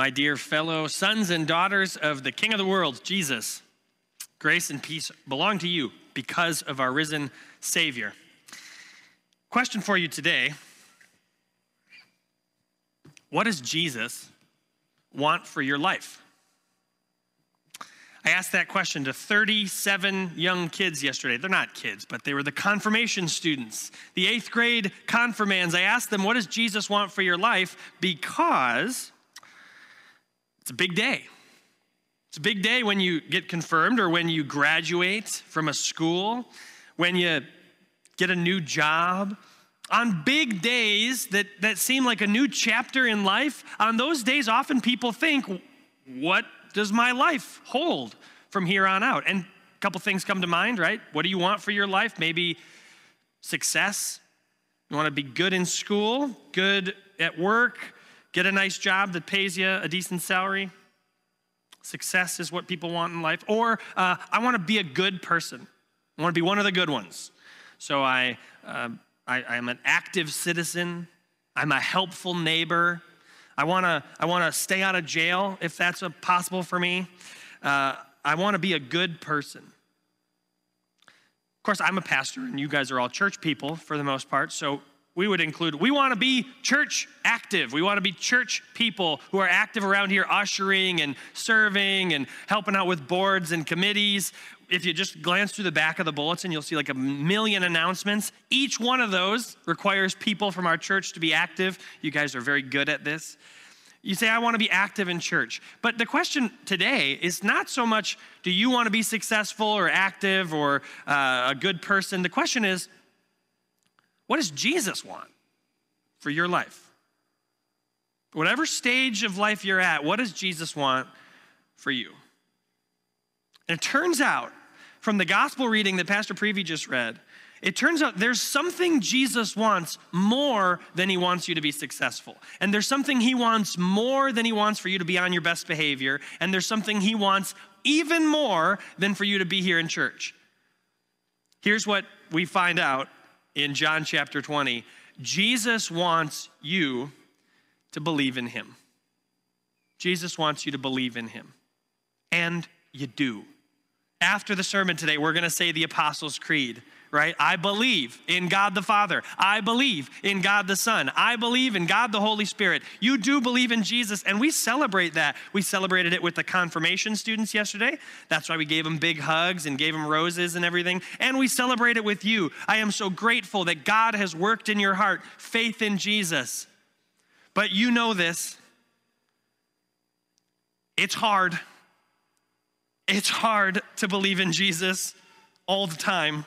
My dear fellow sons and daughters of the King of the world, Jesus, grace and peace belong to you because of our risen Savior. Question for you today: what does Jesus want for your life? I asked that question to 37 young kids yesterday. They're not kids, but they were the confirmation students, the 8th grade confirmands. I asked them, what does Jesus want for your life? Because it's a big day. It's a big day when you get confirmed or when you graduate from a school, when you get a new job. On big days that seem like a new chapter in life, on those days often people think, what does my life hold from here on out? And a couple things come to mind, right? What do you want for your life? Maybe success. You want to be good in school, good at work, get a nice job that pays you a decent salary. Success is what people want in life. Or I want to be a good person. I want to be one of the good ones. So I'm an active citizen. I'm a helpful neighbor. I want to stay out of jail if that's possible for me. I want to be a good person. Of course, I'm a pastor, and you guys are all church people for the most part, so we would include, we want to be church active. We want to be church people who are active around here, ushering and serving and helping out with boards and committees. If you just glance through the back of the bulletin, you'll see like a million announcements. Each one of those requires people from our church to be active. You guys are very good at this. You say, I want to be active in church. But the question today is not so much, do you want to be successful or active or a good person? The question is, what does Jesus want for your life? Whatever stage of life you're at, what does Jesus want for you? And it turns out, from the gospel reading that Pastor Prevey just read, it turns out there's something Jesus wants more than he wants you to be successful. And there's something he wants more than he wants for you to be on your best behavior. And there's something he wants even more than for you to be here in church. Here's what we find out in John chapter 20. Jesus wants you to believe in him. Jesus wants you to believe in him. And you do. After the sermon today, we're going to say the Apostles' Creed, right? I believe in God the Father. I believe in God the Son. I believe in God the Holy Spirit. You do believe in Jesus, and we celebrate that. We celebrated it with the confirmation students yesterday. That's why we gave them big hugs and gave them roses and everything. And we celebrate it with you. I am so grateful that God has worked in your heart faith in Jesus. But you know this. It's hard. It's hard to believe in Jesus all the time.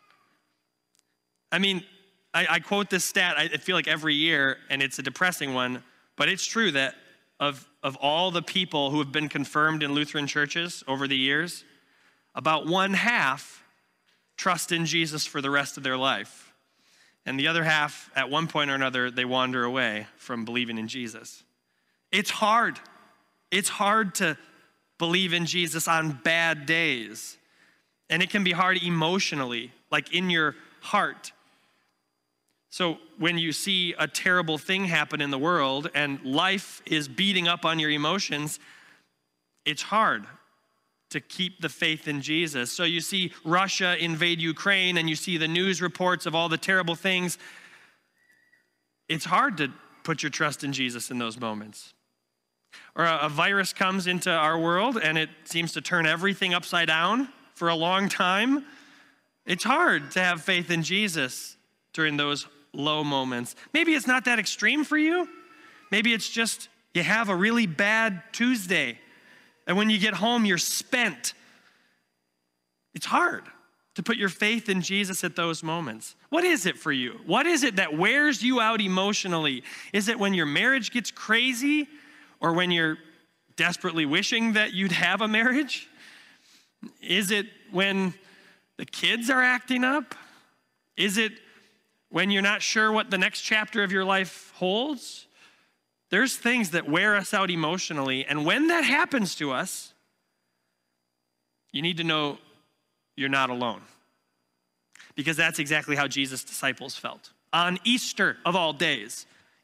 I mean, I quote this stat, I feel like every year, and it's a depressing one, but it's true that of all the people who have been confirmed in Lutheran churches over the years, about 1/2 trust in Jesus for the rest of their life. And the other half, at one point or another, they wander away from believing in Jesus. It's hard. It's hard to believe in Jesus on bad days. And it can be hard emotionally, like in your heart. So when you see a terrible thing happen in the world and life is beating up on your emotions, it's hard to keep the faith in Jesus. So you see Russia invade Ukraine and you see the news reports of all the terrible things. It's hard to put your trust in Jesus in those moments. Or a virus comes into our world and it seems to turn everything upside down for a long time. It's hard to have faith in Jesus during those low moments. Maybe it's not that extreme for you. Maybe it's just you have a really bad Tuesday and when you get home, you're spent. It's hard to put your faith in Jesus at those moments. What is it for you? What is it that wears you out emotionally? Is it when your marriage gets crazy? Or when you're desperately wishing that you'd have a marriage? Is it when the kids are acting up? Is it when you're not sure what the next chapter of your life holds? There's things that wear us out emotionally. And when that happens to us, you need to know you're not alone. Because that's exactly how Jesus' disciples felt. On Easter of all days.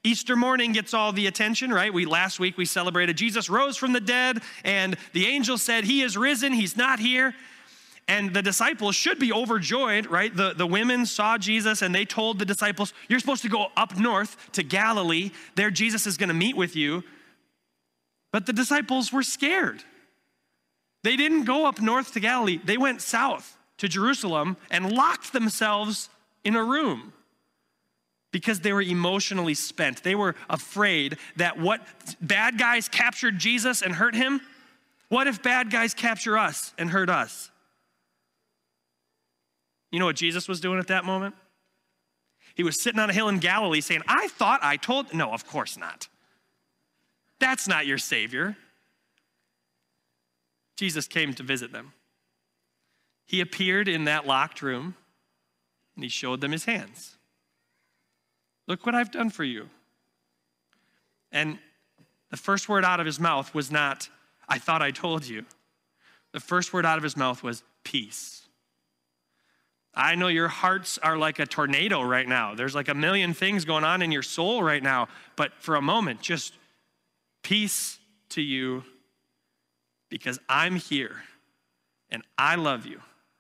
Easter morning gets all the attention, right? Last week we celebrated Jesus rose from the dead, and the angel said, he is risen, he's not here. And the disciples should be overjoyed, right? The women saw Jesus and they told the disciples, you're supposed to go up north to Galilee. There Jesus is going to meet with you. But the disciples were scared. They didn't go up north to Galilee. They went south to Jerusalem and locked themselves in a room because they were emotionally spent. They were afraid that what bad guys captured Jesus and hurt him, what if bad guys capture us and hurt us? You know what Jesus was doing at that moment? He was sitting on a hill in Galilee saying, I thought I told, no, of course not. That's not your Savior. Jesus came to visit them. He appeared in that locked room and he showed them his hands. Look what I've done for you. And the first word out of his mouth was not, I thought I told you. The first word out of his mouth was peace. I know your hearts are like a tornado right now. There's like a million things going on in your soul right now. But for a moment, just peace to you because I'm here and I love you.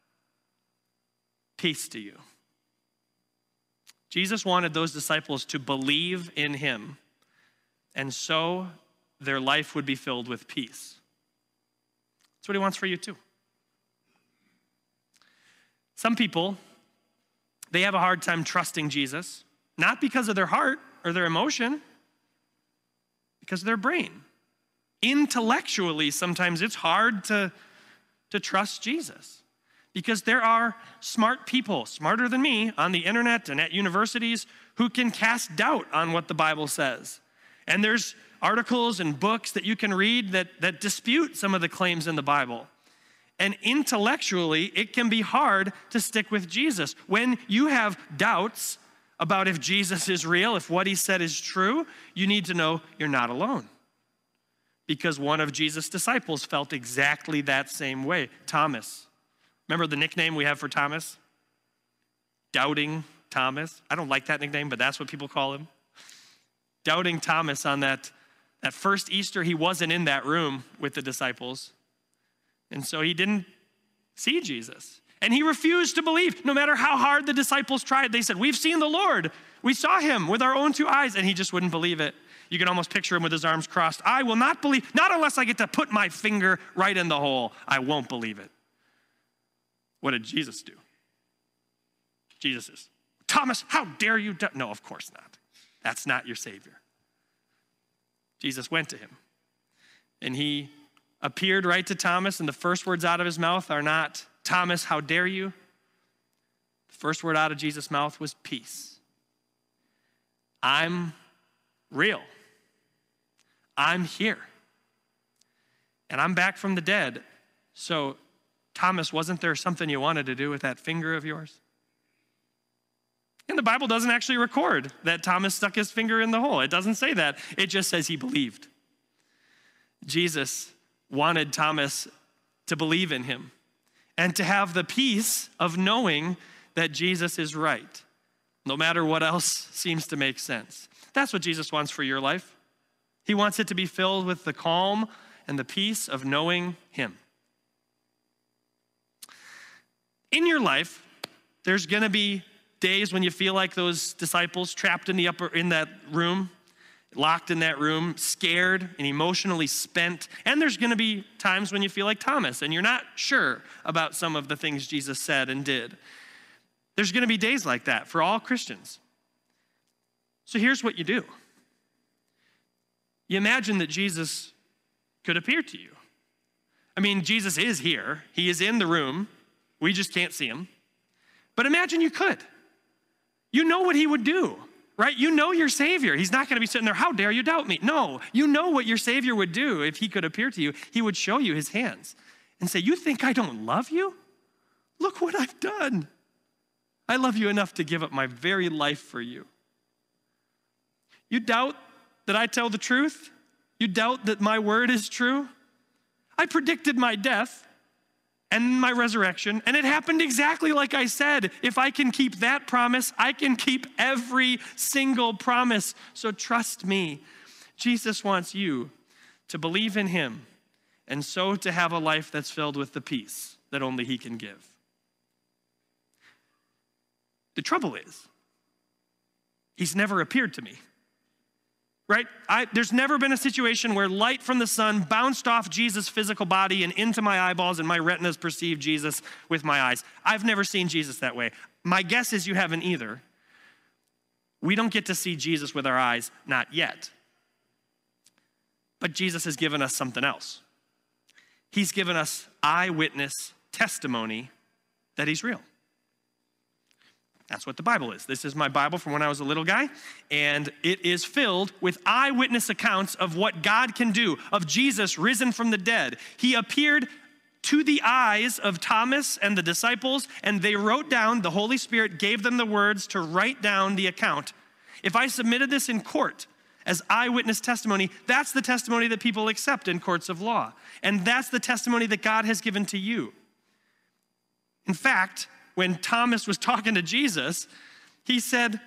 Peace to you. Jesus wanted those disciples to believe in him, and so their life would be filled with peace. That's what he wants for you too. Some people, they have a hard time trusting Jesus, not because of their heart or their emotion, because of their brain. Intellectually, sometimes it's hard to trust Jesus because there are smart people, smarter than me, on the internet and at universities who can cast doubt on what the Bible says. And there's articles and books that you can read that dispute some of the claims in the Bible. And intellectually, it can be hard to stick with Jesus. When you have doubts about if Jesus is real, if what he said is true, you need to know you're not alone. Because one of Jesus' disciples felt exactly that same way, Thomas. Remember the nickname we have for Thomas? Doubting Thomas. I don't like that nickname, but that's what people call him. Doubting Thomas on that first Easter, he wasn't in that room with the disciples. And so he didn't see Jesus. And he refused to believe. No matter how hard the disciples tried, they said, we've seen the Lord. We saw him with our own two eyes. And he just wouldn't believe it. You can almost picture him with his arms crossed. I will not believe, not unless I get to put my finger right in the hole. I won't believe it. What did Jesus do? Jesus is, Thomas, how dare you? No, of course not. That's not your Savior. Jesus went to him. And he appeared right to Thomas, and the first words out of his mouth are not, Thomas, how dare you? The first word out of Jesus' mouth was peace. I'm real. I'm here. And I'm back from the dead. So, Thomas, wasn't there something you wanted to do with that finger of yours? And the Bible doesn't actually record that Thomas stuck his finger in the hole. It doesn't say that. It just says he believed. Jesus wanted Thomas to believe in him and to have the peace of knowing that Jesus is right, no matter what else seems to make sense. That's what Jesus wants for your life. He wants it to be filled with the calm and the peace of knowing him. In your life, there's going to be days when you feel like those disciples trapped in that room, locked in that room, scared and emotionally spent. And there's going to be times when you feel like Thomas and you're not sure about some of the things Jesus said and did. There's going to be days like that for all Christians. So here's what you do. You imagine that Jesus could appear to you. I mean, Jesus is here. He is in the room. We just can't see him. But imagine you could. You know what he would do, right? You know your Savior. He's not going to be sitting there, how dare you doubt me? No, you know what your Savior would do if he could appear to you. He would show you his hands and say, you think I don't love you? Look what I've done. I love you enough to give up my very life for you. You doubt that I tell the truth? You doubt that my word is true? I predicted my death. and my resurrection. And it happened exactly like I said. If I can keep that promise, I can keep every single promise. So trust me. Jesus wants you to believe in him and so to have a life that's filled with the peace that only he can give. The trouble is, he's never appeared to me, right? There's never been a situation where light from the sun bounced off Jesus' physical body and into my eyeballs and my retinas perceived Jesus with my eyes. I've never seen Jesus that way. My guess is you haven't either. We don't get to see Jesus with our eyes, not yet. But Jesus has given us something else. He's given us eyewitness testimony that he's real. That's what the Bible is. This is my Bible from when I was a little guy, and it is filled with eyewitness accounts of what God can do, of Jesus risen from the dead. He appeared to the eyes of Thomas and the disciples, and they wrote down, the Holy Spirit gave them the words to write down the account. If I submitted this in court as eyewitness testimony, that's the testimony that people accept in courts of law. And that's the testimony that God has given to you. In fact, when Thomas was talking to Jesus, he said,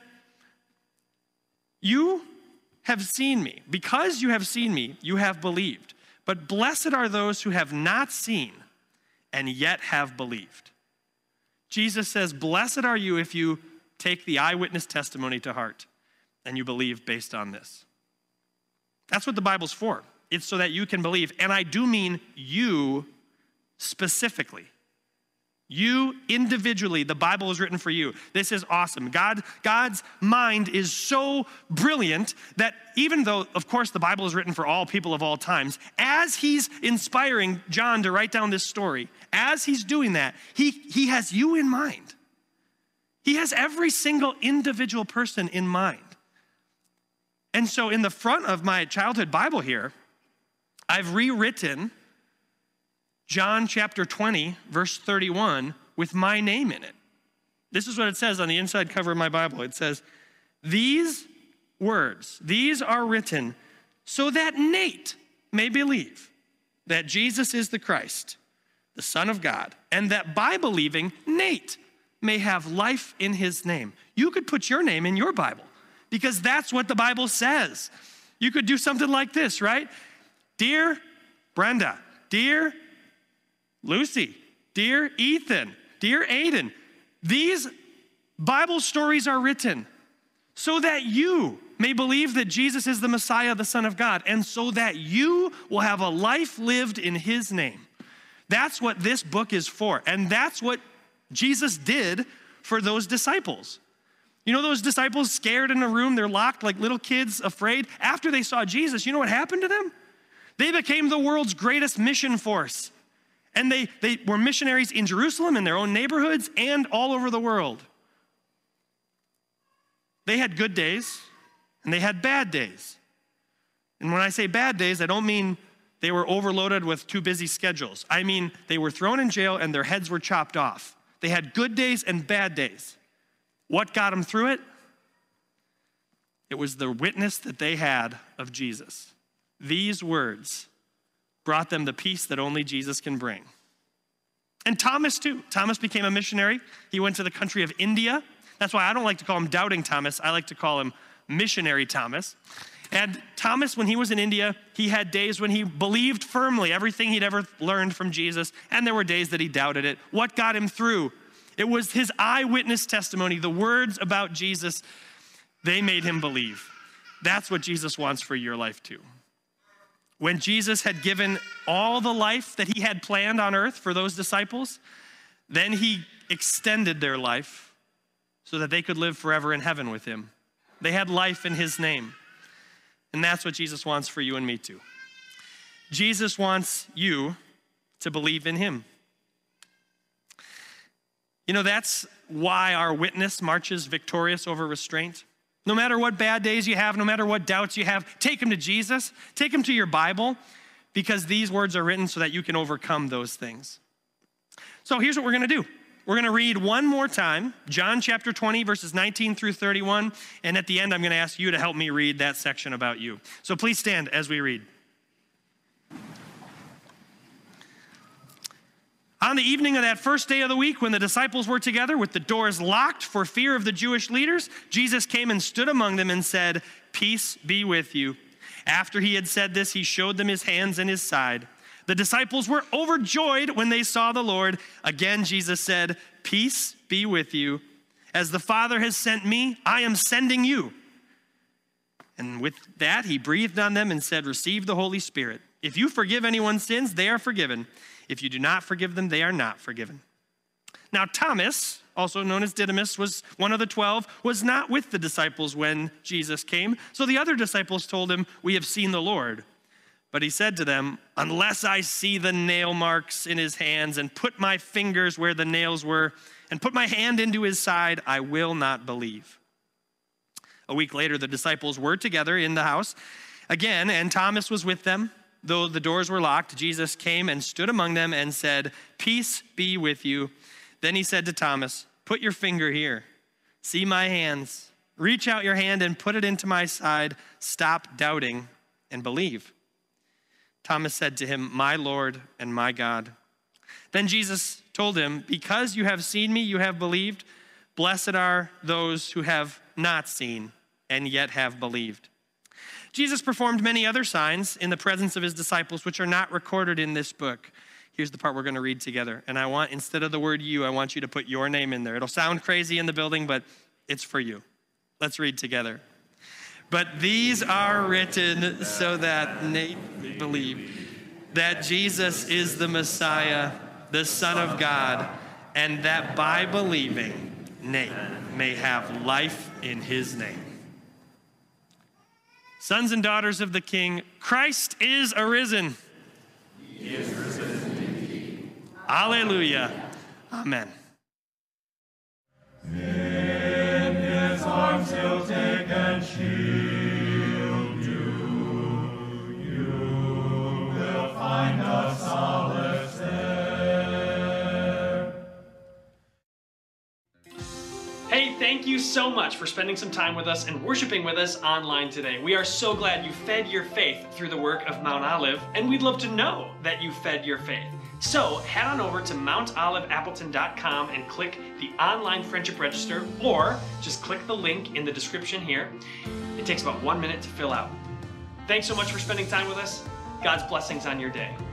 "You have seen me. Because you have seen me, you have believed. But blessed are those who have not seen and yet have believed." Jesus says, blessed are you if you take the eyewitness testimony to heart and you believe based on this. That's what the Bible's for. It's so that you can believe. And I do mean you specifically. You individually, the Bible is written for you. This is awesome. God's mind is so brilliant that even though, of course, the Bible is written for all people of all times, as he's inspiring John to write down this story, as he's doing that, he has you in mind. He has every single individual person in mind. And so in the front of my childhood Bible here, I've rewritten John chapter 20, verse 31, with my name in it. This is what it says on the inside cover of my Bible. It says, these words, these are written so that Nate may believe that Jesus is the Christ, the Son of God, and that by believing, Nate may have life in his name. You could put your name in your Bible because that's what the Bible says. You could do something like this, right? Dear Brenda, dear Lucy, dear Ethan, dear Aiden, these Bible stories are written so that you may believe that Jesus is the Messiah, the Son of God, and so that you will have a life lived in his name. That's what this book is for, and that's what Jesus did for those disciples. You know those disciples scared in a room, they're locked like little kids, afraid? After they saw Jesus, you know what happened to them? They became the world's greatest mission force. And they were missionaries in Jerusalem, in their own neighborhoods, and all over the world. They had good days, and they had bad days. And when I say bad days, I don't mean they were overloaded with too busy schedules. I mean they were thrown in jail and their heads were chopped off. They had good days and bad days. What got them through it? It was the witness that they had of Jesus. These words brought them the peace that only Jesus can bring. And Thomas too. Thomas became a missionary. He went to the country of India. That's why I don't like to call him Doubting Thomas. I like to call him Missionary Thomas. And Thomas, when he was in India, he had days when he believed firmly everything he'd ever learned from Jesus, and there were days that he doubted it. What got him through? It was his eyewitness testimony, the words about Jesus, they made him believe. That's what Jesus wants for your life too. When Jesus had given all the life that he had planned on earth for those disciples, then he extended their life so that they could live forever in heaven with him. They had life in his name. And that's what Jesus wants for you and me too. Jesus wants you to believe in him. You know, that's why our witness marches victorious over restraint. No matter what bad days you have, no matter what doubts you have, take them to Jesus, take them to your Bible, because these words are written so that you can overcome those things. So here's what we're gonna do. We're gonna read one more time, John chapter 20, verses 19 through 31, and at the end, I'm gonna ask you to help me read that section about you. So please stand as we read. On the evening of that first day of the week, when the disciples were together with the doors locked for fear of the Jewish leaders, Jesus came and stood among them and said, "Peace be with you." After he had said this, he showed them his hands and his side. The disciples were overjoyed when they saw the Lord. Again, Jesus said, "Peace be with you. As the Father has sent me, I am sending you." And with that, he breathed on them and said, "Receive the Holy Spirit. If you forgive anyone's sins, they are forgiven. If you do not forgive them, they are not forgiven." Now Thomas, also known as Didymus, was one of the 12, was not with the disciples when Jesus came. So the other disciples told him, "We have seen the Lord." But he said to them, "Unless I see the nail marks in his hands and put my fingers where the nails were and put my hand into his side, I will not believe." A week later, the disciples were together in the house again, and Thomas was with them. Though the doors were locked, Jesus came and stood among them and said, "Peace be with you." Then he said to Thomas, "Put your finger here. See my hands. Reach out your hand and put it into my side. Stop doubting and believe." Thomas said to him, "My Lord and my God." Then Jesus told him, "Because you have seen me, you have believed. Blessed are those who have not seen and yet have believed." Jesus performed many other signs in the presence of his disciples, which are not recorded in this book. Here's the part we're going to read together. And I want, instead of the word "you," I want you to put your name in there. It'll sound crazy in the building, but it's for you. Let's read together. "But these are written so that they believe that Jesus is the Messiah, the Son of God, and that by believing they may have life in his name." Sons and daughters of the King, Christ is arisen. He is risen indeed. Alleluia. Amen. In his arms he'll take and shield you. You will find a solace there. Hey, thank you so much for spending some time with us and worshiping with us online today. We are so glad you fed your faith through the work of Mount Olive, and we'd love to know that you fed your faith. So head on over to mountoliveappleton.com and click the online friendship register, or just click the link in the description here. It takes about 1 minute to fill out. Thanks so much for spending time with us. God's blessings on your day.